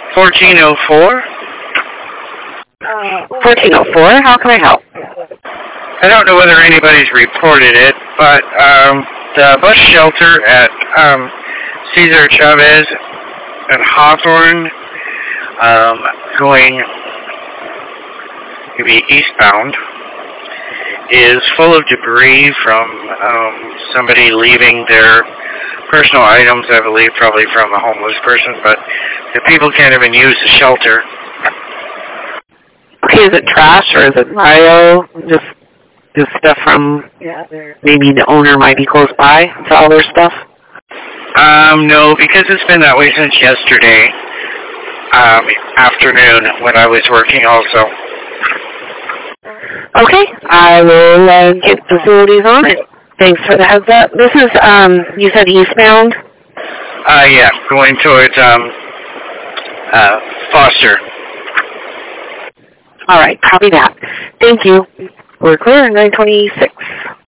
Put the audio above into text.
1404? 1404, how can I help? I don't know whether anybody's reported it, but the bus shelter at Cesar Chavez and Hawthorne, going to be eastbound, is full of debris from somebody leaving their personal items, I believe, probably from a homeless person, but the people can't even use the shelter. Okay, is it trash or is it bio? Just stuff from maybe the owner might be close by to all their stuff? No, because it's been that way since yesterday afternoon when I was working also. Okay, I will get facilities on it. Thanks for the heads up. This is, you said eastbound? Yeah, going towards Foster. All right, copy that. Thank you. We're clear in 926.